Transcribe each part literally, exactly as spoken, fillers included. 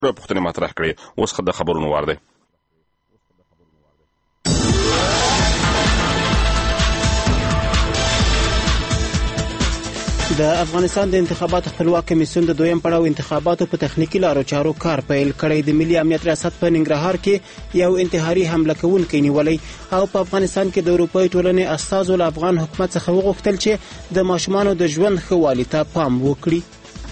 پوښتنې مطرح کړې. اوس د خبرونو وار دی. د افغانستان د انتخاباتو خپلواک کمیسیون د دویم پړاو انتخاباتو په تخنیکی لارو چارو کار پیل کړی. د ملي امنیت ریاست په ننګرهار کې یو انتحاري حمله کوونکی نیولی او په افغانستان کې د اروپایي ټولنې استازو له افغان حکومت څخه وغوښتل چې د ماشومانو د ژوند ښه والي ته پام وکړي.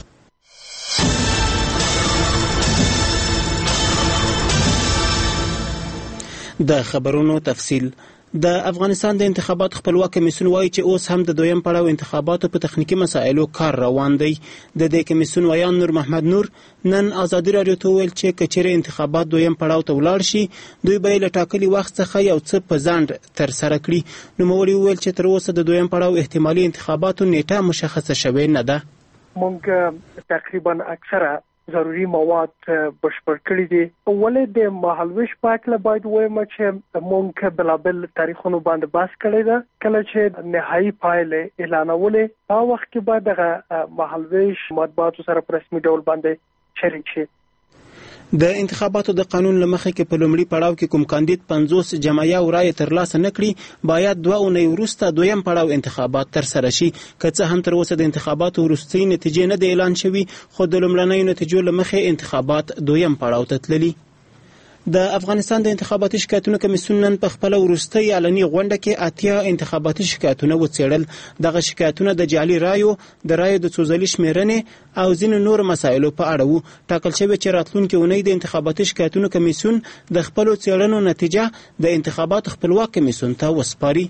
د خبرونو تفصیل. د افغانستان د انتخاباتو خپلواک کمیسیون وایي چې اوس هم د دویم پړاو انتخاباتو په تخنیکی مسایلو کار روان دی. د دې کمیسیون ویان نور محمد نور نن ازادي راډیو ته ویل چې کچېرې انتخابات دویم پړاو ته ولاړ شي دوی به له ټاکلي وخت څخه یو څه په ځنډ تر سره کړي. نوموړي وویل چې تر اوسه د دویم پړاو احتمالي انتخاباتو نیټه مشخصه شوې نه ده. موږ تقریبا اکثره ضروري مواد بشپړ کړی دي. ولې د مهالویش پاکله باید وایم چې مونږ بلابل تاریخونو باندې بحث کړی ده. کله چې نهایي پایلې اعلانولې هغه وخت کې باید د مهالویش مطبوعاتو سره په رسمي ډول باندې شریک شي. د انتخاباتو د قانون لمخې کې په لومړي پړاو کې کوم کاندید پنځوس جمعیه ورای ترلاسه نکړي باید دوه اونۍ وروسته دویم پړاو انتخابات تر سره شي. که څه هم تر اوسه د انتخاباتو وروستۍ نتیجې نه د اعلان شوي خو د لومړنیو نتیجو لمخې انتخابات دویم پړاو ته تللي. د افغانستان د انتخاباتي شکایتونو کمیسیون نن په خپل وروستۍ اعلاني غونډه کې اتیا انتخاباتي شکایتونه وڅېړل. دغه شکایتونه د جعلي رایو، د رایو د څو ځلې شمیرنې او ځینو نور مسایلو په اړه وو. ټاکل شوی چې راتلونکي اونۍ د انتخاباتي شکایتونو کمیسیون د خپلو څېړنو نتیجه د انتخاباتو خپلواک کمیسیون ته وسپاري.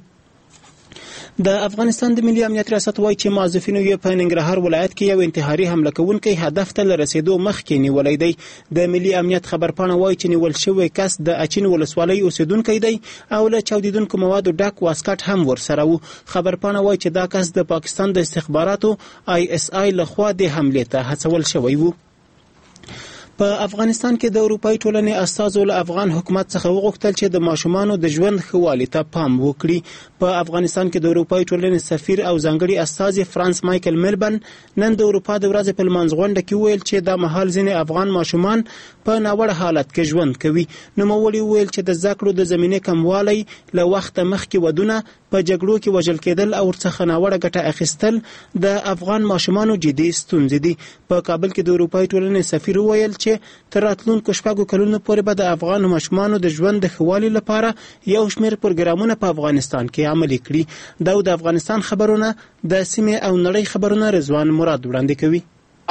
د افغانستان د ملي امنیت ریاست وایي چې موظفینو یې په ننګرهار ولایت کې یو انتحاري حمله کوونکی هدف ته له رسېدو مخکې نیولی دی. د ملي امنیت خبرپاڼه وایي چې نیول شوی کس د اچین ولسوالۍ اوسیدونکی دی او له چاودیدونکو موادو ډک واسکټ هم ورسره و. خبرپاڼه وایي چې دا کس د پاکستان د استخباراتو آی اس آی لخوا د حملې ته هڅول شوی و. په افغانستان کې د اروپایي ټولنې استازو له افغان حکومت څخه وغوښتل چې د ماشومانو د ژوند ښه والي ته پام وکړي. په افغانستان کې د اروپایي ټولنې سفیر او ځانګړي استازي فرانس مایکل میلبن نن د اروپا د ورځې په لمانځ غونډه کې وویل چې دا مهال ځینې افغان ماشومان په ناوړه حالت کې ژوند کوي. نوموړي وویل چې د زده کړو د زمینې کموالی له وخته مخکې ودونه په جګړو کې وژل کېدل او ورڅخه ناوړه ګټه اخیستل د افغان ماشومانو جدي ستونزې دي. په کابل کې د اروپایي ټولنې سفیر وویل چې تر راتلونکو شپږو کلونو پورې به د افغان ماشومانو د ژوند د ښه والي لپاره یو شمېر پروګرامونه په افغانستان کې عملي کړي. دا د افغانستان خبرونه د سیمې او نړۍ خبرونه رضوان مراد وړاندې کوي.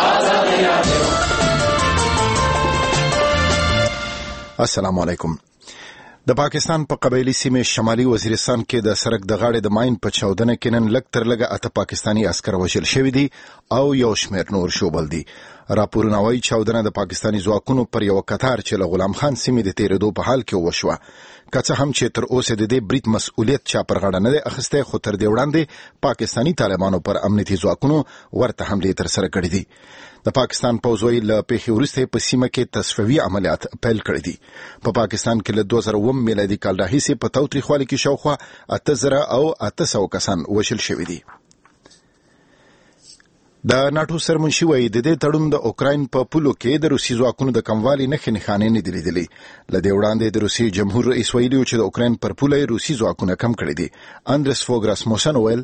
السلام علیکم. د پاکستان په قبایلی سیمه شمالي وزیرستان کې د سرک د غاړې د ماین په چاودنه کې نن لږ تر لږه اته پاکستانی عسکر وژل شوي دي او یو شمېر نور شوبل دي. راپورونه وايي چاودنه د پاکستانی ځواکونو پر یو قطار چې له غلام خان سیمې د تیرېدو په حال کې وشوه. که څه هم چې تر اوسه د دې برید مسؤلیت چا پر غاړه نه دی اخیستی خو تر دې وړاندې پاکستانی طالبانو پر امنیتي ځواکونو ورته حملې ترسره کړې دي. د پاکستان پوځ وایي له پیښې وروسته په سیمه کې تصفیوي عملیات پیل کړي دي. په پا پاکستان کې له دوه زره اووه میلادي کال راهیسې په تاوتریخوالي کې شاوخوا اته زره او اته سوه کسان وژل شوي دي. د ناټو سرمنشي وایي د دې تړون د اوکراین په پولو کې د روسي ځواکونو د کموالي نښې نښانې نه دي لیدلې. له دې وړاندې د روسي جمهور رئیس ویلي چې د اوکراین پر پوله روسي ځواکونه کم کړي دي. اندرس فوګ راسموسن وویل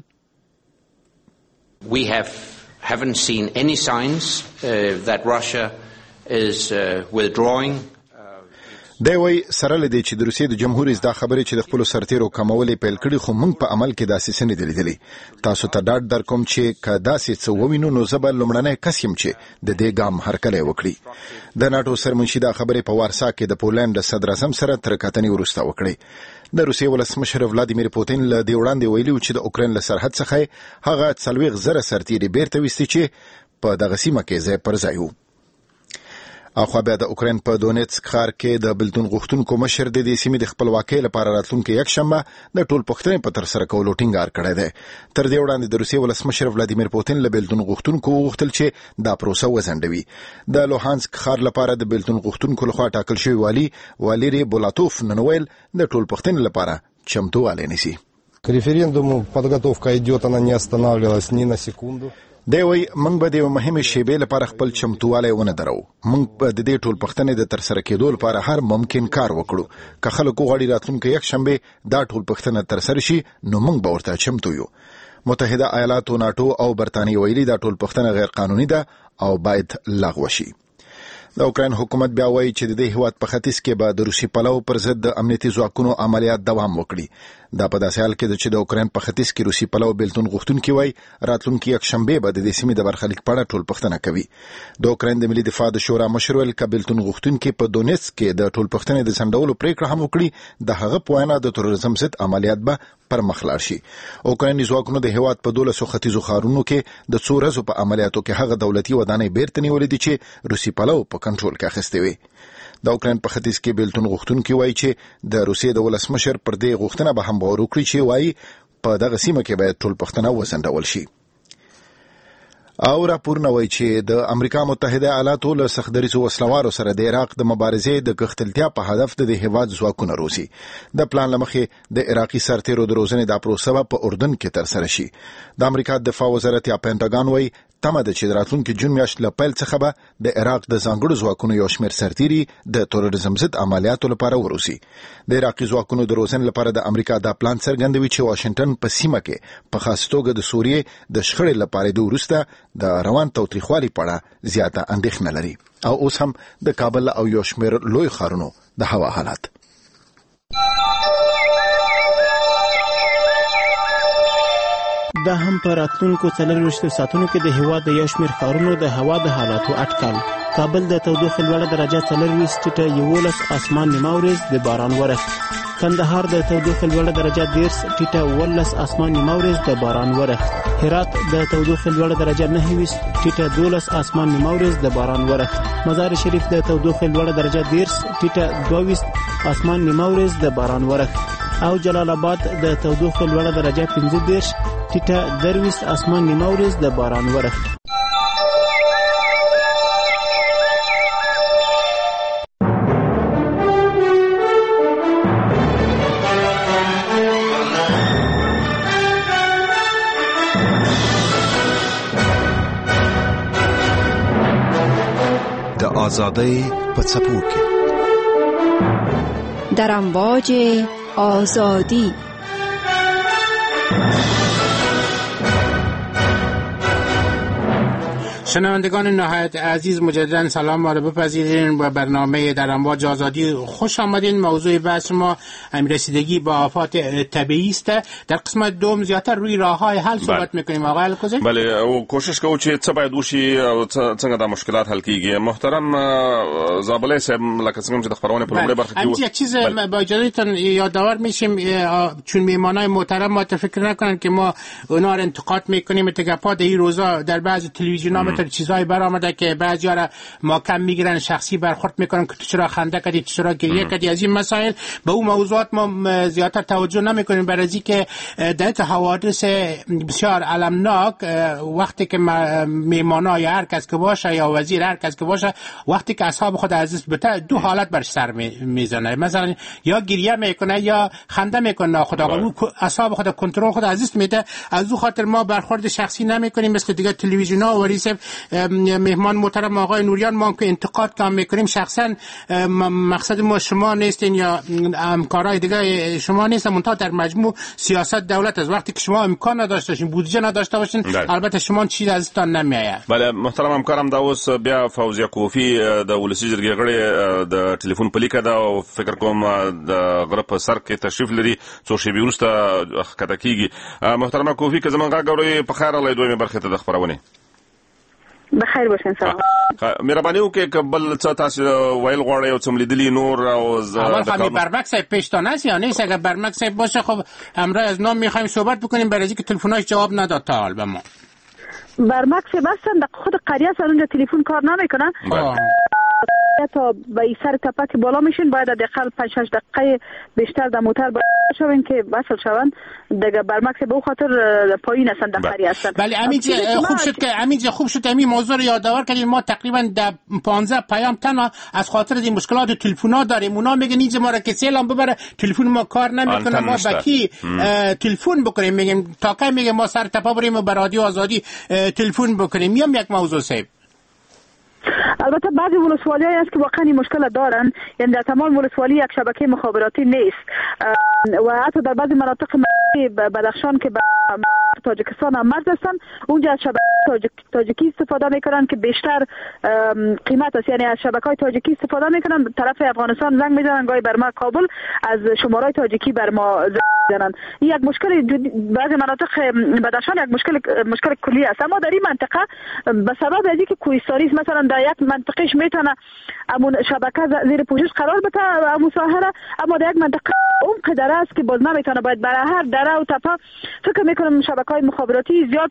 We have haven't seen any signs uh, that Russia is uh, withdrawing. دی وای سره لدی چې د روسیې د جمهور رئیس دا خبرې چې د خپل سرتیرو کمولې پیل کړي خو موږ په عمل کې داسې څه نه دي لیدلي. تاسو ته ډاډ درکوم چې که داسې څه ووینو نو زه به لومړنی کس یم چې د دې ګام هرکلی وکړي. د ناټو سرمنشي دا خبرې په وارسا کې د پولنډ د صدر اعظم سره تر کتنې وروسته وکړي. د روسیې ولسمشر ولادیمیر پوتین له دې وړاندې ویلي چې د اوکراین له سرحد څخه هغه څلوېښت زره سرتیري بیرته ویستي چې په دغه سیمه کې ځای پر ځای وو. اخوا بیا د اوکراین په دونیتسک ښار کې د بلتون غوښتونکو مشر د دې سیمې د خپلواکۍ لپاره راتلونکي یکشنبه د ټول پوښتنې په ترسره کولو ټینګار کړی دی. تر دې وړاندې د روسیې ولسمشر ولادیمیر پوتین له بلتون غوښتونکو وغوښتل چې دا پروسه وځنډوي. د لوهانسک ښار لپاره د بلتون غوښتونکو لخوا ټاکل شوی والي واليري بولاتوف نن ویل د ټول پوښتنې لپاره چمتووالی نیسي. К референдуму подготовка идет, она не останавливалась ни на секунду. دی وای موږ به د مهمه شیبې لپاره خپل چمتوالی ونه درو. موږ به د دې ټول پښتنې د ترسره کېدو لپاره هر ممکن کار وکړو. که خلکو غواړي راتلونکي یک شنبه دا ټول پښتنه ترسره شي نو موږ به ورته چمتو یو. متحده ایالاتو، ناتو او برتانیې ویلي دا ټول پښتنه غیر قانوني ده او باید لغوه شي. د اوکراین حکومت بیا وایي چې د دې هیواد په ختیځ کې به د روسي پلو پر ضد د امنیتي ځواکونو عملیات دوام وکړي. دا په داسې حال کې ده چې د اوکراین په ختیځ کې روسي پلو بیلتون غوښتونکي وایي راتلونکي یک شنبه به د دې سیمې د برخلیک په اړه ټول پښتنه کوي. د اوکراین د ملي دفاع د شورا مشر ویل چې بیلتون غوښتونکي په دونیتسک کې د ټول پښتنې د څنډولو پریکړه هم وکړي. د هغه په وینا د تروریزم ضد عملیات به پر مخ لاړ شي. اوکرایني ځواکونو د هیواد په دولسو ختیځو ښارونو کې د څو ورځو په عملیاتو کې هغه دولتي ودانۍ بیرته نیولې دي چې روسي پلو په کنټرول کې اخیستې وي. د اوکراین په ختیځ کې بیلتون غوښتونکي وایي چې د روسیې د ولسمشر پر دې غوښتنه به هم باور وکړي چې وایي په دغه سیمه کې باید ټول پښتانه وسنډول شي. او راپورونه وایي چې د امریکا متحده ایالاتو له سختدریځو وسلوارو سره د عراق د مبارزې د غښتلتیا په هدف د هیواد ځواکونه روزي. د پلان لمخې د عراقي سرتیرو د روزنې د پروسه په اردن کې ترسره شي. د امریکا دفاع وزارت یا پینټاګان وایي تمه ده چې راتلونکي جون میاشت له پیل څخه به د عراق د ځانګړو ځواکونو یو شمېر سرتیري د تروریزم ضد عملیاتو لپاره وروسي. د عراقي ځواکونو د روزنې لپاره د امریکا دا پلان څرګندوي چې واشنگټن په سیمه کې په خاص توګه د سوریې د شخړې لپاره د وروسته د روان تاوتریخوالي په اړه زیاته اندېښنه لري. او اوس هم د کابل او یو شمېر لوی ښارونو د هوا حالت. دا هم په راتلونکو څلورویشتو ساعتونو کې د هیواد د یو شمېر ښارونو د هوا د حالاتو اټکل. کابل د تودوخې لوړه درجه څلورویشت ټیټه یولس، اسمان نیمه ورځ د باران ورښت. کندهار د تودوخې لوړه درجه دېرش ټیټه اوولس، اسمان نیمه ورځ د باران ورښت. هرات د تودوخې لوړه درجه نهه ویشت ټیټه دولس، اسمان نیمه ورځ د باران ورښت. مزار شریف د تودوخې لوړه درجه دېرش ټیټه دوه ویشت، اسمان نیمه ورځ د باران ورښت. او جلال آباد د تودوخې لوړه درجه پنځه دېرش ټیټه درویشت، اسمان نیمه ورځ د باران ورښت. د آزادۍ په څپو کې در امواج آزادی. شنوندگان نهایت عزیز، مجددا سلام ما رو بپذیرین و برنامه در امواج آزادی خوش آمدین. موضوع بحث ما رسیدگی با آفات طبیعی است. در قسمت دوم زیاتر روی راههای حل صحبت میکنیم. آقای الکوزی، بله، او کوشش کوو چې څه باید وشي او څنګه د مشکلات حل کیږي. محترم زابلې صاحب، لکه څنګه چې د خبرونه په لومړۍ برخه کې یک چیز با اجازهتون یادآور میشیم، چون میهمانای محترم ما فکر نکنن که ما اونا رو انتقاد میکنیم. تگپا در این روزا در بعضی تلویزیون‌ها چیزای برآمده که بعضیا را محکم میگیرن، شخصی برخورد میکنن که تو چرا خنده کردی، تو چرا گریه کردی. از این مسائل به اون موضوعات ما زیادتر توجه نمیکنیم، برای اینکه در حوادث بسیار المناک وقتی که میهمانای هر کس که باشه یا وزیر هر کس که باشه، وقتی که اصحاب خود از دست دو حالت بر سر میزنه، مثلا یا گریه میکنه یا خنده میکنه. خدا اون اصحاب خود کنترل خود از دست میده. از اون خاطر ما برخورد شخصی نمیکنیم مثل دیگه تلویزیون‌ها. و ریسه مهمان محترم آقای نوریان، ما که انتقاد کام میکنیم شخصا مقصد ما شما نیستین یا همکارای دیگه شما نیستن، منتها در مجموع سیاست دولت از وقتی که شما امکان نداشته باشین، بودجه نداشته باشین، البته شما چیز ازتان نمیآید. بله محترم همکارم، دا اوس بیا فوزیه کوفی د ولسی جرګې غړي د ټلیفون په لیکه دا او فکر کوم د غره په سر کې تشریف لري، څو شی وروسته ښکته کیږي. محترم کوفی، که زمونږ غږ اورئ په خیر راغلی دویمې برخې ته د خپرونې. بخیر باشین. سلام. مهرباني وکړئ که بل څه تاسو ویل غواړئ او څه ملیدلي نور او اول خواهی برمک صاحب پیشتان هست یا نیست؟ اگر برمک صاحب باشه خب امروز از نام میخوایم صحبت بکنیم، برای اینکه تلفناش جواب نداد تا حال به ما. برمک صاحب هستن خود قریه سر اونجا تلفن کار نمیکنن. تا به سر تپه که بالا میشین باید حداقل پنج شش دقیقه بیشتر در موتر شوین که وصل شوند دیگه برمکس به خاطر پایین هستن دفتری هستن. بله امین خوب شد که امین خوب شد همین موضوع رو یادآور کردین. ما تقریبا پانزده پیام تنها از خاطر این مشکلات تلفن‌ها داریم. اونا میگن اینجا ما را کسی اعلام ببره تلفن ما کار نمیکنه، ما بکی تلفن بکنیم. میگیم تا کی میگه ما سر تپا بریم و به رادیو آزادی تلفن بکنیم. میام یک موضوع صاحب البته بعضی ولسوالی‌هایی هست که واقعا این مشکل دارن، یعنی در تمام ولسوالی یک شبکه مخابراتی نیست و حتی در بعضی مناطق بدخشان که به تاجیکستان هم مرز هستن اونجا از شبکه تاجیک تاجیکی استفاده میکنن که بیشتر قیمت است، یعنی از شبکه‌های تاجیکی استفاده میکنن. طرف افغانستان زنگ میزنن گاهی بر ما کابل از شماره‌های تاجیکی بر ما زنگ میزنن. این یک مشکل بعضی مناطق بدخشان یک مشکل مشکل کلی است. اما در این منطقه به سبب از اینکه کوهستانی است مثلا در یک منطقهش میتونه امون شبکه زیر پوشش قرار بده امون ساحره، اما در یک منطقه عمق دره است که باز نمیتونه باید برای هر دره و تپه فکر میکنم شبکه‌های مخابراتی زیاد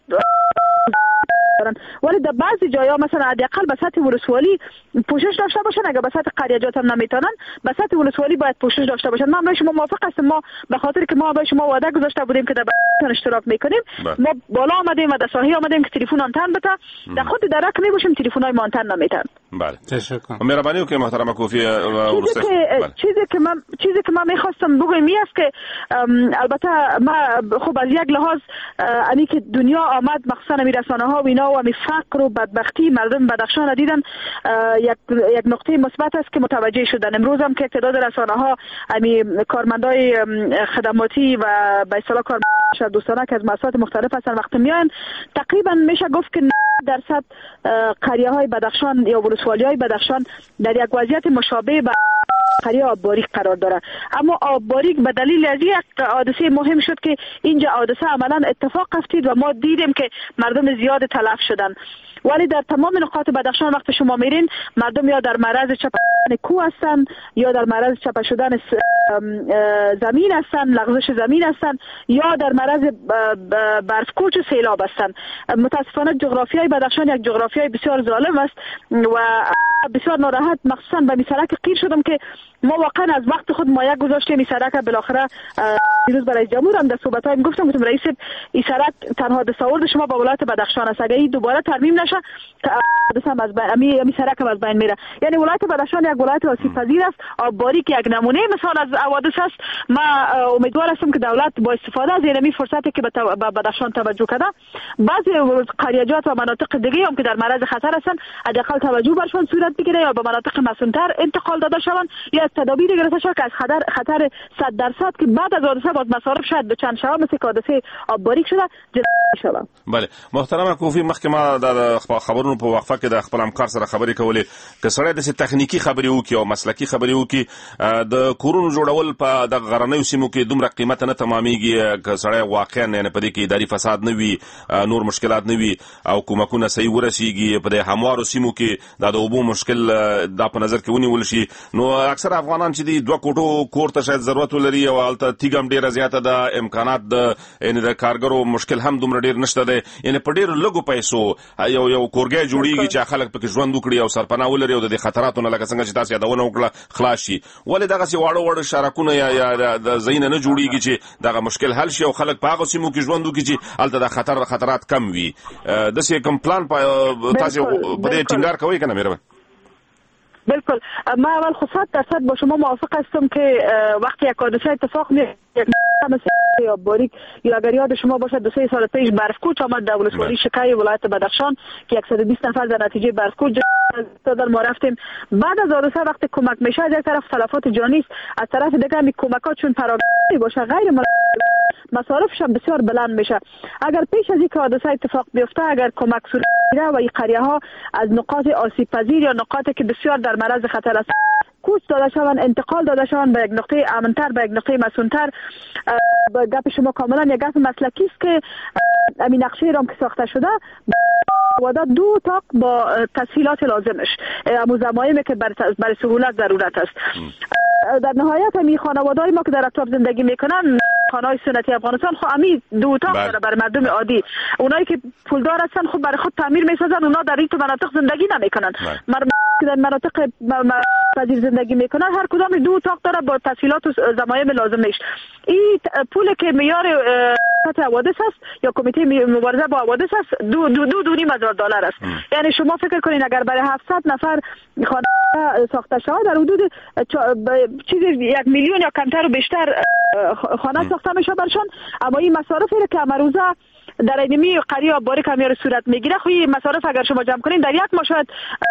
دارن. ولی در بعضی جاها مثلا حداقل به سطح ولسوالی پوشش داشته باشن، اگر به سطح قریجات هم نمیتونن به سطح ولسوالی باید پوشش داشته باشن. من با شما موافق هستم. ما به خاطر که ما با شما وعده گذاشته بودیم که در برنامه اشتراک میکنیم بله. ما بالا آمدیم و در ساحه آمدیم که تلفن آنتن بده، در خود درک میباشیم تلفن‌های ما آنتن نمیتن. بله تشکر. مهربانی که محترم کوفی چیزی که چیزی که من چیزی که من میخواستم بگم این است که البته ما خب از یک لحاظ یعنی که دنیا آمد مخصوصا رسانه ها و اینا و می فقر و بدبختی مردم بدخشان دیدن یک یک نقطه مثبت است که متوجه شدن. امروز هم که تعداد رسانه ها امی کارمندای خدماتی و به اصطلاح کارمندان دوستانه که از مؤسسات مختلف هستن وقتی میان تقریبا میشه گفت که نود درصد قریه های بدخشان یا ولسوالی های بدخشان در یک وضعیت مشابه به قریه آب باریک قرار داره. اما آب باریک به دلیل از یک حادثه مهم شد که اینجا حادثه عملا اتفاق افتید و ما دیدیم که مردم زیاد تلف شدن. ولی در تمام نقاط بدخشان وقت شما میرین مردم یا در معرض چپه شدن کوه هستن یا در معرض چپه شدن زمین هستن، لغزش زمین هستن یا در معرض برفکوچ و سیلاب هستن. متاسفانه جغرافیای بدخشان یک جغرافیای بسیار ظالم است و بسیار ناراحت مخصوصا به می سرک قیر شدم که ما واقعا از وقت خود مایه گذاشتیم این سرک بالاخره دیروز برای جمهور هم در صحبت‌هایم گفتم گفتم رئیس این سرک تنها دستاورد شما با ولایت بدخشان است، اگه این دوباره ترمیم نشه دستم از بین امی امی سرک هم از بین میره. یعنی ولایت بدخشان یک ولایت آسیب پذیر است، آب باریک یک نمونه مثال از حوادث است. ما امیدوار هستم که دولت با استفاده از این فرصتی که به بدخشان توجه کرده بعضی قریه‌جات و مناطق دیگه هم که در معرض خطر هستن حداقل توجه برشون صورت بگیره یا به مناطق مسئول‌تر انتقال داده شوند یا تدابیر گرفته شود که از خطر خطر صد درصد که بعد از حادثه باز مصارف شاید به چند شب مثل حادثه آب باریک شده جلوگیری شود. بله محترم کوفی مخکې ما د خبرونو په وقفه کې د خپل همکار سره خبرې کولې که سړی د تخنیکی خبرې وکړي او مسلکی خبرې وکړي د کورونو جوړول په د غرنیو سیمو کې دومره قیمت نه تمامېږي که سړی واقعا نه په دې کې اداري فساد نه وي نور مشکلات نه وي او کومکونه صحیح ورسیږي په دې هموارو سیمو کې د اوبو مشکل دا په نظر کې ونیول شي نو اکثر افغانان چې دی دوه کوټو کور ته شاید ضرورت ولري او هلته تیږه هم ډېره زیاته ده امکانات د یعنې د کارګرو مشکل هم دومره ډېر نشته دی یعنې په ډېرو لږو پیسو یو یو کورګی جوړیږي چې خلک پکې ژوند وکړي او سرپناه ولري او د دې خطراتو نه لکه څنګه چې تاسو یادونه وکړه خلاص شي. ولې دغسې واړه واړه شارکونه یا یا د ځایونه نه جوړیږي چې دغه مشکل حل شي او خلک په هغو سیمو کې ژوند وکړي چې هلته د خطر خطرات کم وي. داسې کوم پلان تاسو په دې ټینګار کوئ که نه مهربان؟ بالکل. ما اول خود صد درصد با شما موافق هستم که وقتی یک حادثه اتفاق میفته مثل یا باریک یا اگر یاد شما باشد دو سه سال پیش برفکوچ آمد در ولسوالی شکای ولایت بدخشان که صد و بیست نفر در نتیجه برفکوچ دادن. ما رفتیم بعد از حادثه وقتی کمک میشه از یک طرف تلفات جانی است از طرف دیگه می کمکات چون پراگندی باشه غیر مصارفش هم بسیار بلند میشه. اگر پیش از اینکه حادثه اتفاق بیفته اگر کمک صورت بگیره و این قریه ها از نقاط آسیب پذیر یا نقاطی که بسیار در معرض خطر است کوچ داده شوند انتقال داده شوند به یک نقطه امن‌تر به یک نقطه مسئول‌تر. گپ شما کاملا یک گپ مسلکی است که همین نقشه رام که ساخته شده ودا دو تاق با تسهیلات لازمش امو زمایمی که برای سهولت ضرورت است. در نهایت همین خانواده‌ای ما که در اطراف زندگی میکنن خانه‌های سنتی افغانستان خب امی دو اتاق داره برای مردم عادی. اونایی که پولدار هستن خب برای خود تعمیر میسازن، اونا در این تو مناطق زندگی نمیکنن. مردم که در مناطق پذیر زندگی میکنن هر کدام دو اتاق داره با تسهیلات و ضمایم لازمش. این پول که معیار حوادث است یا کمیته مبارزه با حوادث است دو دو دو, دو نیم هزار دلار است. یعنی شما فکر کنین اگر برای هفتصد نفر خانه ساخته شود در حدود چیزی یک میلیون یا کمتر و بیشتر خانه ساخته میشه برشان. اما این مصارفی که امروزه در اینمی قریه آباری کمیار صورت میگیره خو این مصارف اگر شما جمع کنین در یک ماه شاید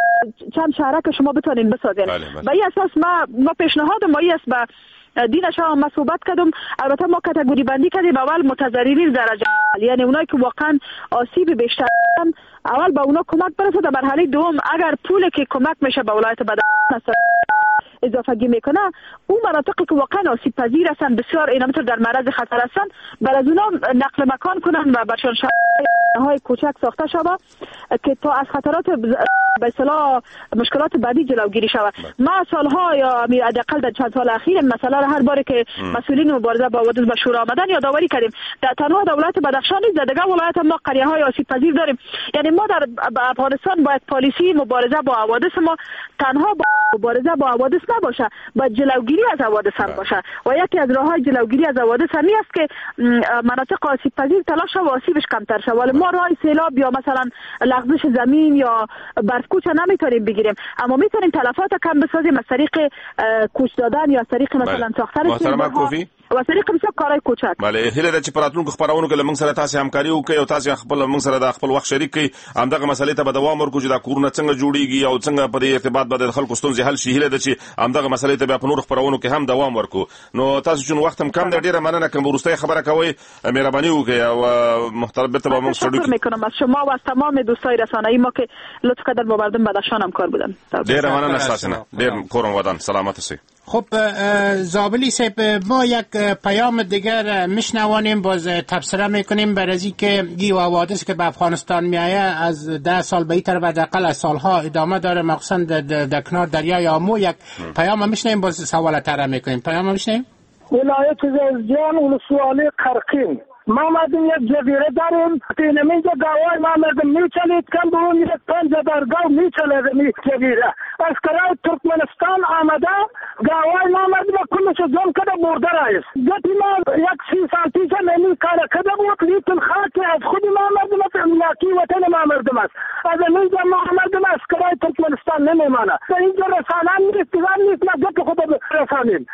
چند شهره که شما بتونین بسازین. به این اساس ما ما پیشنهاد ما است به دین شاه ما صحبت کردم. البته ما کاتگوری بندی کردیم اول متضررین درجه، یعنی اونایی که واقعا آسیب بیشتر اول به اونا کمک برسه. در مرحله دوم اگر پولی که کمک میشه به ولایت بدخشان اضافه‌گی میکنه اون مناطقی که واقعا آسیب پذیر هستن بسیار اینامتر در معرض خطر هستن بر از اونا نقل مکان کنن و برشان شهرهای کوچک ساخته شود که تا از خطرات به اصطلاح مشکلات بعدی جلوگیری شود. ما سالها یا حداقل در چند سال اخیر مثلا هر باری که مسئولین مبارزه با حوادث به شورا آمدن یادآوری کردیم در تنها در ولایت بدخشان نیست، در دیگر ولایت ما قریه های آسیب پذیر داریم. یعنی ما در افغانستان باید پالیسی مبارزه با حوادث ما تنها با مبارزه با حوادث نباشه، با جلوگیری از حوادث هم باشه و یکی از راه‌های جلوگیری از حوادث همی است که مناطق آسیب پذیر تلاش و آسیبش کمتر شه. ولی ما راه سیلاب یا مثلا لغزش زمین یا برفکوچ نمیتونیم بگیریم، اما میتونیم تلفات کم بسازیم از طریق کوچ دادن یا از طریق مثلا ساختن محترم کوفی و طریق مثلا کارهای کوچک. بله هله د چې پراتونکو خبرونو کې لمن سره تاسو همکاري وکړئ او تاسو خپل لمن سره د خپل وخت شریک کړئ همدغه مسلې ته به دوام ورکړو چې دا کورونه څنګه جوړیږي او څنګه په دې ارتباط باندې خلکو ستونزې حل شي. هله د چې همدغه مسلې ته به په نور خبرونو کې هم دوام ورکړو. نو تاسو چې وخت هم کم دی ډیره مننه کوم ورسته خبره کوي مهرباني وکړئ او محترم به تمام شروع میکنم از شما و از تمام دوستای رسانه‌ای ما که لطف کردن با مردم بدخشان همکار بودن. ډیره مننه تاسو نه ډیر کورم ودان سلامت اوسئ. خب زابلی صاحب ما یک پیام دیگر میشنوانیم باز تبصره میکنیم بر از اینکه این حوادث که به افغانستان میایه از ده سال به این طرف حداقل از سالها ادامه داره مخصوصا در کنار دریای آمو. یک پیام میشنویم باز سوال طرح میکنیم. پیام میشنویم. ولایت زنجان ولسوالی قرقین ما مردم یک جزیره داریم این اینجا گاوای ما مردم میچلید کم به اون یک پنج درگاه میچلید این جزیره از کرای ترکمنستان آمده گاوای ما مردم کلش جمع کده برده رایست گتی ما یک سی سال پیش نمی کار کده بود لیتن خاک از خود ما مردم است املاکی وطن ما مردم است از اینجا ما مردم از کرای ترکمنستان نمیمانه اینجا رسانه نیست دیگر نیست ما گت خود رسانیم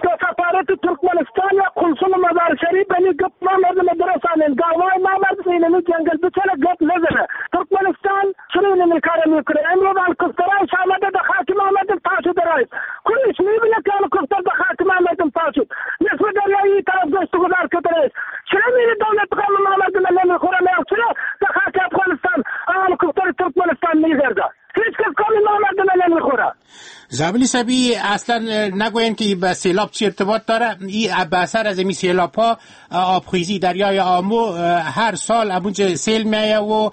سفارت ترکمنستان یا قلصل مزار شریف بنی گت ما مردم درسانیم گاوای ما مردم اینمی جنگل بچه گت نزنه ترکمنستان چرا اینمی کار میکنه امروز الکفترهای شامده در خاک ما مردم پاشو درایست کلیش میبینه که الکفتر در خاک ما مردم پاشو نصف دریایی طرف گشت گذار کتره چرا میری دولت قام ما مردم نمیخوره میخوره چرا در خاک افغانستان الکفتر ترکمنستان میگرده هیچ کس کامی ما مردم نمیخوره. زابلی صاحبی اصلا نگوین که به سیلاب چی ارتباط داره. این به اثر از این سیلاب ها آبخیزی دریای آمو هر سال امونجا سیل میایه و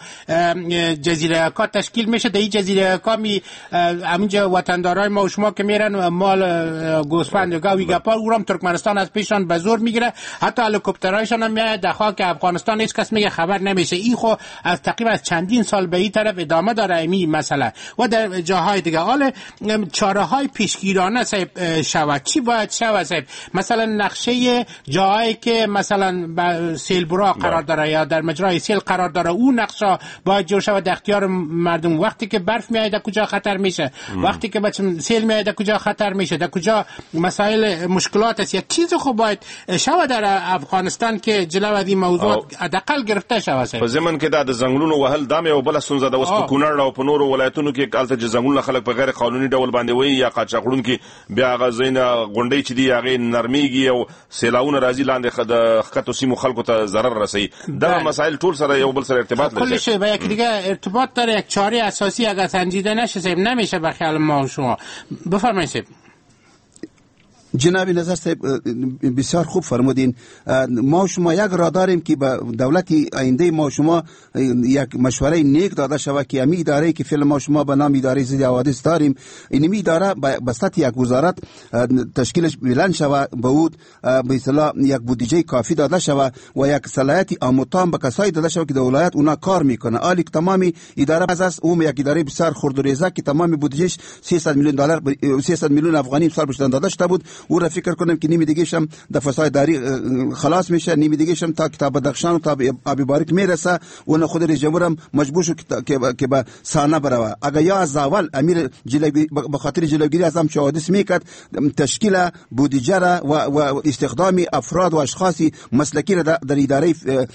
جزیره کا تشکیل میشه. در این جزیره کا می امونجا وطندارای ما و شما که میرن مال گوسفند و گاوی گپا اورام ترکمنستان از پیشان به زور میگیره. حتی هلیکوپترهایشان هم میایه در خاک افغانستان هیچ کس میگه خبر نمیشه. این خو از تقریبا از چندین سال به این طرف ادامه داره این مسئله و در جاهای دیگه. حالا چاره های پیشگیرانه صاحب شود چی باید شود صاحب؟ مثلا نقشه جاهایی که مثلا سیل برا قرار داره یا در مجرای سیل قرار داره اون نقشه باید جور شود در اختیار مردم. وقتی که برف میاد در کجا خطر میشه، وقتی که بچم سیل میاد در کجا خطر میشه، در کجا مسائل مشکلات است. یک چیز خوب باید شود در افغانستان که جلو از این موضوع حداقل گرفته شود صاحب. په زمن کې د زنګلونو وهل دامه او بل سنځه د وسپو کونړ او په نورو ولایتونو کې الته زنګلونه خلک په غیر قانوني ډول باندې وي یا قاچاقړون کې بیا غزینه غونډې چې دی هغه نرمیږي او سیلاونه راځي لاندې د خطو سیمو خلکو ته ضرر رسي. دا مسائل ټول سره یو بل سره ارتباط لري. کلش به یک دیگه ارتباط داره. یک چاره اساسی اگر سنجیده نشه صاحب نمیشه به خیال ما و شما. بفرمایید صاحب. جناب نظر صاحب بسیار خوب فرمودین. ما شما یک راه داریم که به دولت آینده ما شما یک مشوره نیک داده شود که امی اداره که فعلا ما شما به نام اداره ضد حوادث داریم، اینمی اداره به صورت یک وزارت تشکیلش بلند شود، به او به اصطلاح یک بودجه کافی داده شود و یک صلاحیت عامه به کسایی داده شود که در ولایت اونا کار میکنه. حالی که تمامی اداره از است اون یک اداره بسیار خردریزه که تمام بودجهش سیصد میلیون دلار سیصد میلیون افغانی سال پیش داده شده بود، او را فکر کنم که نیمی دیگه شم د فساد داری خلاص میشه، نیمی دیگه شم تا کتاب بدخشان و تا ابی باریک میرسه. اون خود رئیس جمهور هم مجبور شد که به سانه بروه. اگر یا از اول امیر جلوگیری به خاطر جلوگیری از هم حوادث میکرد، تشکیل بودجه را و, و استخدام افراد و اشخاص مسلکی را در اداره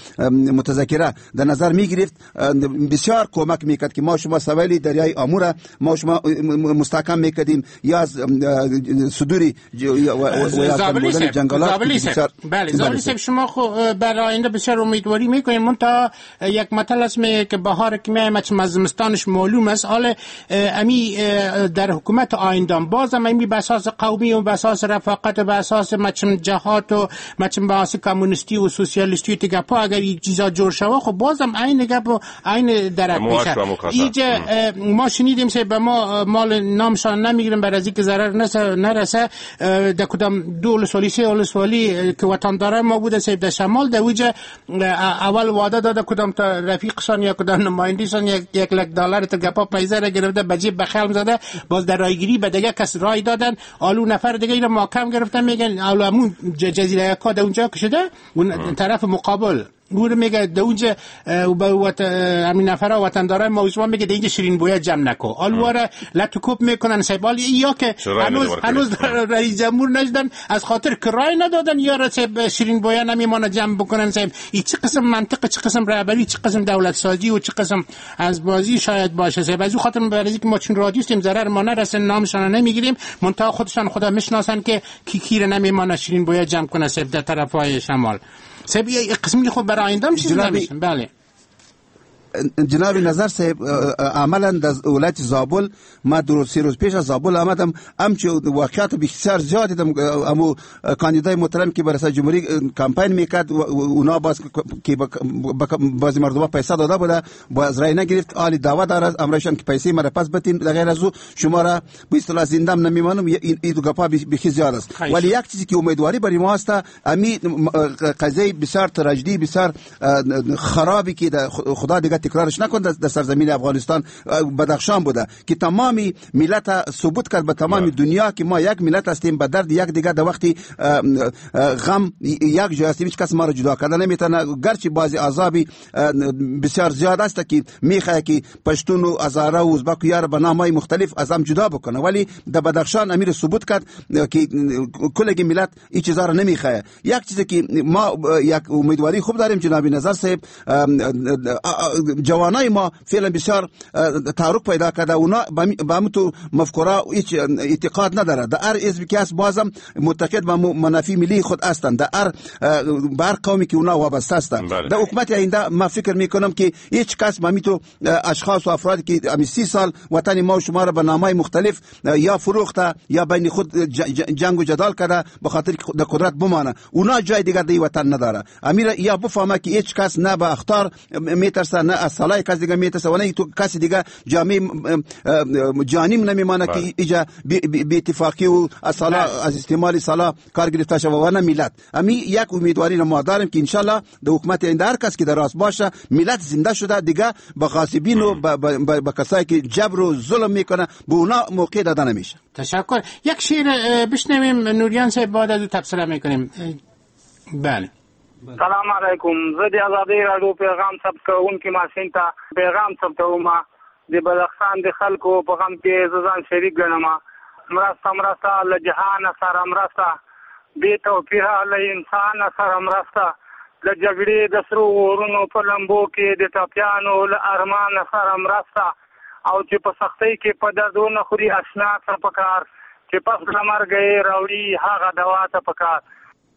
متذکره در نظر میگرفت، بسیار کمک میکرد که ما شما سوالی دریای آمور ما شما مستحکم میکردیم یا از صدوری زابلی سب. بله زابلی سب شما خو برای آینده بسیار امیدواری میکنیم. من تا یک مطلب است که بهار که میایم چه زمستانش معلوم است، حال امی در حکومت آینده بازم امی به اساس قومی و به اساس رفاقت و به اساس مچم جهات و مچم به اساس کمونیستی و سوسیالیستی تگه پا اگر این چیزا جور شوه خب بازم عین گپ و عین درک میشه. اینجا ما شنیدیم که به ما مال نامشان نمیگیریم برای اینکه ضرر نرسه. در کدام دو ولسوالی سه ولسوالی که وطن داره ما بوده سیب در شمال در وجه اول وعده داده کدام تا رفیقشان یا کدام نمایندیشان یک یک لک دلار تا گپا پیسه را گرفته به جیب بخلم زده، باز در رایگیری به دیگه کس رای دادن، آلو نفر دیگه اینو محکم گرفتن میگن آلو همون جزیره یکا در اونجا که شده اون طرف مقابل گور میگه در اونجا با همین نفرها وطندارای موضوع میگه در اینجا شیرین بویا جمع نکو آلواره لطکوب میکنن سیبال یا که هنوز هنوز رئیس جمهور نشدن از خاطر کرای ندادن یا را سیب شیرین بویا نمیمانه جمع بکنن. سیب این چه قسم منطق، چه قسم رهبری، چه قسم دولت سازی و چه قسم از بازی شاید باشه. سیب از اون خاطر برای که ما چون رادیوستیم ضرر ما نرسه نامشان نمیگیریم، منتها خودشان خدا میشناسن که کی کیره نمیمانه شیرین بویا جمع کنه سیب در طرفای شمال. سب یه قسمی خود برای آینده میشه نمیشن. بله جناب نظر صاحب عملا در ولایت زابل ما دو سه روز پیش از زابل آمدم، همچه واقعیت بسیار زیادی دم امو کاندیدای محترم که برای جمهوری کمپین میکرد اونا باز که بعضی مردم پیسه داده بوده باز رای نگرفت، عالی دعوت داره امرشان که پیسه مرا پس بتین غیر از او شما را به اصطلاح زندم نمیمانم. این دو گپا بخی زیاد است، ولی یک چیزی که امیدواری برای ما است امی قضیه بسیار تراژدی بسیار خرابی که خدا دیگه تکرارش نکنه در سرزمین افغانستان بدخشان بوده که تمامی ملت ثبوت کرد به تمام دنیا که ما یک ملت هستیم، به درد یک دیگه در وقتی غم یک جای هستیم هیچ کس ما را جدا کرده نمیتونه. گرچه بعضی عذابی بسیار زیاد است که میخواد که پشتون و هزاره و ازبک یار به نامهای مختلف از هم جدا بکنه، ولی در بدخشان امیر ثبوت کرد که کل ملت این چیزا را نمیخواد. یک چیزی که ما یک امیدواری خوب داریم جناب نظر صاحب، جوانای ما فعلا بسیار تعارف پیدا کرده، اونا به همون تو مفکوره هیچ اعتقاد نداره، در هر حزبی که هست بازم معتقد به منافع ملی خود هستند، در هر به هر قومی که اونا وابسته هستند. در حکومت آینده ما فکر میکنم که هیچ کس به همین تو اشخاص و افرادی که همین سی سال وطن ما و شما را به نامهای مختلف یا فروخته یا بین خود جنگ و جدال کرده به خاطر در قدرت بمانه، اونا جای دیگر در وطن نداره. امیر یا بفهمه که هیچ کس نه به اختار میترسه نه از صلاح کس دیگه میترسه و نه تو کسی دیگه جامع جانیم نمیمانه که ایجا بی اتفاقی و از صلاح از استعمال صلاح کار گرفته شود و نه ملت. امی یک امیدواری ما داریم که انشالله در حکومت آینده هر کس که در راست باشه ملت زنده شده دیگه به غاصبین و به کسایی که جبر و ظلم میکنه به اونا موقع داده نمیشه. تشکر. یک شعر بشنویم نوریان صاحب بعد از تبصره میکنیم. بله. سلام علیکم. زه د آزادۍ راډیو پیغام ثبت کوونکي ماشین ته پیغام ثبتوم. د بدخشان د خلکو په غم کې زه ځان شریک ګڼم. مرسته مرسته له جهانه سره مرسته، بې توپیره له انسان سره مرسته، له جګړې د سرو اورونو په لمبو کې د ټپیانو له ارمان سره مرسته، او چې په سختۍ کې په دردونه خوري اشنا ته پکار، چې پس له مرګه یې راوړي هغه دوا ته پکار.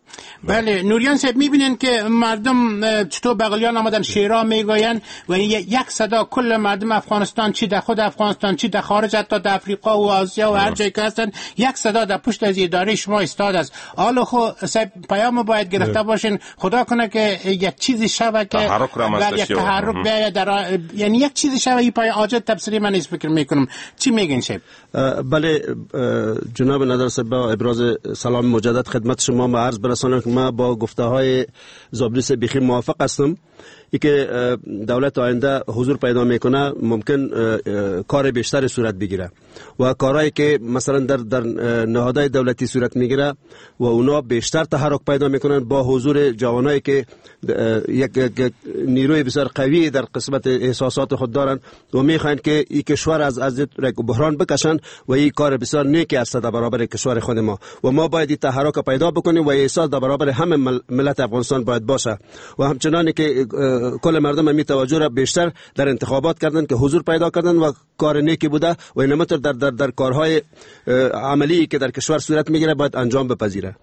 بله نوریان صاحب میبینین که مردم چطور بغلیان آمدن شعرها میگوین و یک صدا کل مردم افغانستان، چی در خود افغانستان چی در خارج، حتی در افریقا و آسیا و هر جایی که هستن، یک صدا در پشت از اداره شما استاد است. حالا خو صاحب پیام باید گرفته باشین خدا کنه که یک چیزی شوه که بر یک تحرک بیاید در یعنی یک چیزی شوه. این پای آجت تفسیری من نیست فکر میکنم. چی میگین شب؟ بله جناب نادر صاحب با ابراز سلام مجدد خدمت شما ما عرض برسانم که ما با گفته های زابلیس بیخی موافق هستم. ای که دولت آینده حضور پیدا میکنه ممکن کار بیشتر صورت بگیره و کارهایی که مثلا در در نهادهای دولتی صورت میگیره و اونا بیشتر تحرک پیدا میکنن با حضور جوانایی که یک, یک نیروی بسیار قوی در قسمت احساسات خود دارن و میخواین که این کشور از از بحران بکشن و این کار بسیار نیکی است در برابر کشور خود ما و ما باید این تحرک پیدا بکنیم و احساس در برابر همه ملت افغانستان باید باشه و همچنانی که کل مردم می توجه را بیشتر در انتخابات کردن که حضور پیدا کردن و کار نیکی بوده و اینم در در در کارهای عملی که در کشور صورت میگیره باید انجام بپذیره.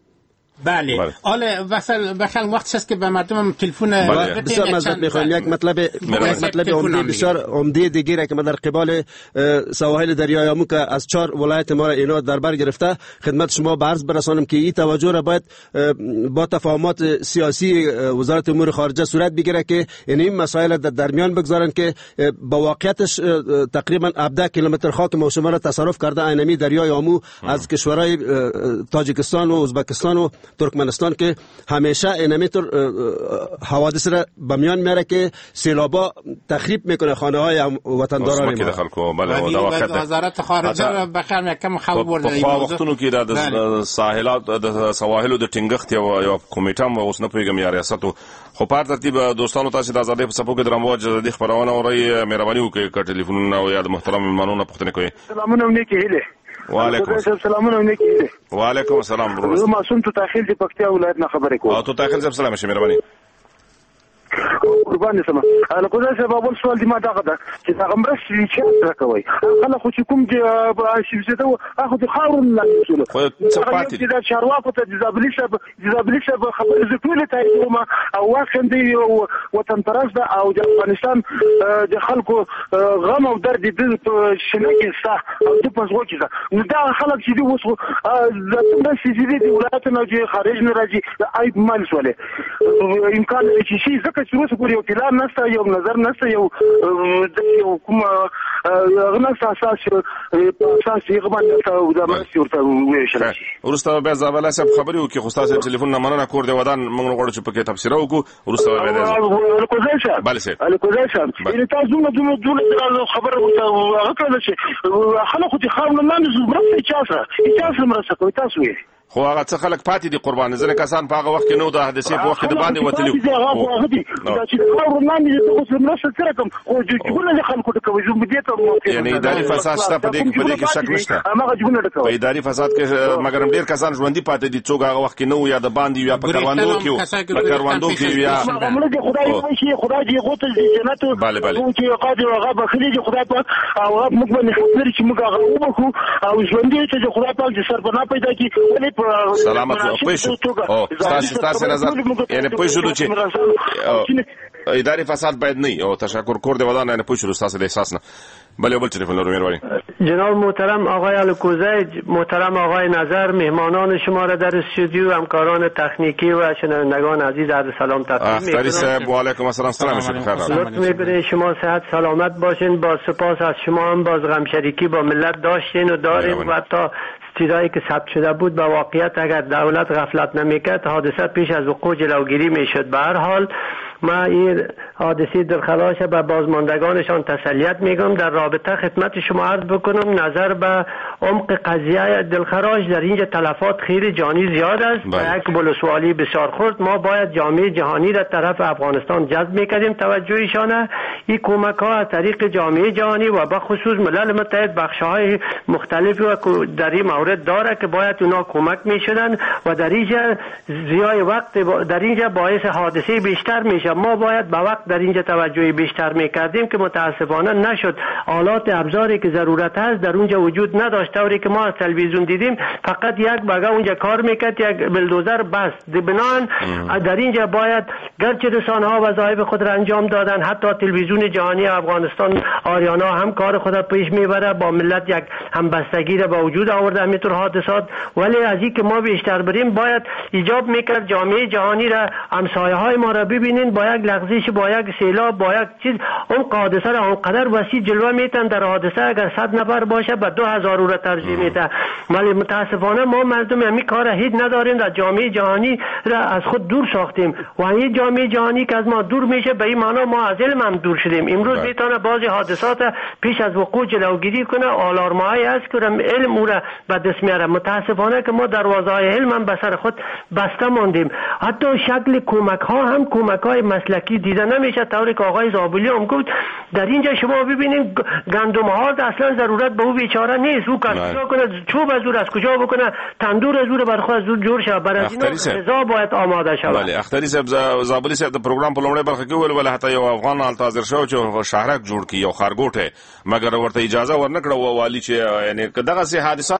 بله حالا وصل بخل وقت است که به مردم تلفن بسیار مزد میخوایم. یک مطلب مطلب عمده بسیار عمده دیگه که ما در قبال سواحل دریای آمو که از چهار ولایت ما را اینا در بر گرفته خدمت شما به عرض برسانم که این توجه را باید با تفاهمات سیاسی وزارت امور خارجه صورت بگیره که این مسائل در درمیان بگذارن که با واقعیتش تقریبا هفده کیلومتر خاک ما شما را تصرف کرده اینمی دریای آمو از کشورهای تاجیکستان و ازبکستان و ترکمنستان که همیشه اینمی طور حوادث را به میان میاره که سیلابا تخریب میکنه خانه های وطنداران ما. بله وزارت خارجه بخیر یکم خبر برده په وختونو کې د ساحلات د سواحلو د ټینګښت یو کمیټه مو اوس نه پیګم یا ریاست خو په ترتیب دوستانو تاسو د آزادۍ په صفو کې درمو د خبرونه اوري مهرباني وکړئ ک ټلیفون او یا د محترم مېلمنو نه پوښتنه کوي. سلامونه نیکی هله. وعلیکم السلام نیکی هله. وعلیکم السلام برو. زه معصوم تو تاخیل دی پکتیا ولایت نه خبرې کوم. او تو تاخیل زب سلام شه مهرباني. قربان سم اله کو دا سبب اول سوال دی ما دغه ده چې هغه مرسته چې راکوي خلک خو چې کوم چې شي زده هغه د خاورن لا مسؤل خو څه پاتې دي دا چارواکو ته دزابلی شب دزابلی شب خبر زټول ته ما او واخند دی وطن پرست او د افغانستان د خلکو غم او درد د شنګي ستا او د پزغو کې دا خلک چې دی وس د سې دي ولایتونو چې خارج نه راځي اې مال سواله امکان چې شي زکه چې اوس پورې یو پلان نشته یو نظر نشته یو یو کوم غنښت اساس اساس یې باندې دا مرسته ورته ویشل شي. ورسته به زابل صاحب خبري وکي خو تاسو ټلیفون نه مننه کور دی ودان موږ غواړو چې پکې تفسیر وکړو. ورسته به الکوزای صاحب بله صاحب الکوزای صاحب ان تاسو نو دوه دوه خبره ورته غوښتل شي خلکو ته خاور نه نه مرسته چاسه چاسه مرسته کوي تاسو یې خو هغه څه خلک پاتې دي قربان ځنه کسان په هغه وخت کې نو د حادثې په وخت کې د باندې وتلي دا چې خاور نه نه د اوس مرسته سره کوم خو جګونه خلکو ته کوي زوم دي ته یعنی اداري فساد شته په دې په دې کې شک نشته په اداري فساد کې مګر ډیر کسان ژوندۍ پاتې دي څوک هغه وخت کې نو یا د باندې یا په کاروانو کې په کاروانو کې یا خدای شي خدای دې غوته جنت او چې قادر هغه بخلي دي خدای پاک او هغه موږ باندې خبرې چې موږ هغه وبخو او ژوندۍ چې خدای پاک دې سرپنا پیدا کړي ولې سلامت پېښو او تاسو تاسو نظر یعنی پېښو چې اداري فساد باید نه او تشکر کور دی ودان نه پېښو تاسو د احساس نه بله بل تلفن رو مهربانی. جناب محترم آقای الکوزی، محترم آقای نظر، مهمانان شما را در استودیو، همکاران تکنیکی و شنوندگان عزیز عرض سلام تقدیم می‌کنم. اختری صاحب و علیکم السلام سلام بخیر. لطف می‌کنید شما صحت سلامت باشین. با سپاس از شما هم باز غم شریکی با ملت داشتین و دارین و حتی چیزایی که ثبت شده بود با واقعیت اگر دولت غفلت نمیکرد حادثه پیش از وقوع جلوگیری میشد. به هر حال ما این حادثه دلخراش به بازماندگانشان تسلیت میگم. در رابطه خدمت شما عرض بکنم نظر به عمق قضیه دلخراش در اینجا تلفات خیلی جانی زیاد است و یک بلوسوالی بسیار خرد. ما باید جامعه جهانی را طرف افغانستان جذب میکردیم توجهشان. این کمک ها از طریق جامعه جهانی و به خصوص ملل متحد بخش های مختلفی و در این مورد داره که باید اونا کمک میشدن و در اینجا زیای وقت در اینجا باعث حادثه بیشتر میشه. ما باید به وقت وقت در اینجا توجه بیشتر میکردیم که متاسفانه نشد. آلات ابزاری که ضرورت هست در اونجا وجود نداشت. طوری که ما از تلویزیون دیدیم فقط یک بگا اونجا کار میکرد، یک بلدوزر بس. بنان در اینجا باید گرچه رسانه ها وظایف خود را انجام دادن، حتی تلویزیون جهانی افغانستان آریانا هم کار خود را پیش میبره، با ملت یک همبستگی را به وجود آورده همینطور حادثات. ولی از این که ما بیشتر بریم باید ایجاب میکرد جامعه جهانی را، همسایه های ما را ببینین با یک لغزش، با یک سیلاب، با یک چیز اون حادثه را اونقدر وسیع جلوه میتن. در حادثه اگر صد نفر باشه به دو هزار را ترجیح میده. ولی متاسفانه ما مردم همین کار هیچ نداریم، در جامعه جهانی را از خود دور ساختیم و این جامعه جهانی که از ما دور میشه به این معنا ما از علم هم دور شدیم. امروز میتونه بعضی حادثات پیش از وقوع جلوگیری کنه، آلارمایی هست که علم او را به دست میاره. متاسفانه که ما دروازه‌های علم هم به سر خود بسته ماندیم. حتی شکل کمک ها هم کمک های مسلکی دیده نمیشه. طوری که آقای زابلی هم گفت در اینجا شما ببینید گندم ها اصلا ضرورت به او بیچاره نیست، او کجا کنه، چوب از دور از کجا بکنه، تندور از دور بر خود از دور جوړ شه. برای اینا غذا باید آماده شود. بله اختری صاحب زابلی صاحب د پروګرام په لومړی برخه کې ویل ول حتی یو افغان حاضر شو چې شهرک جوړ کی یو خارګوټه مګر ورته اجازه ورنکړه و والی چې یعنی دغه سي حادثه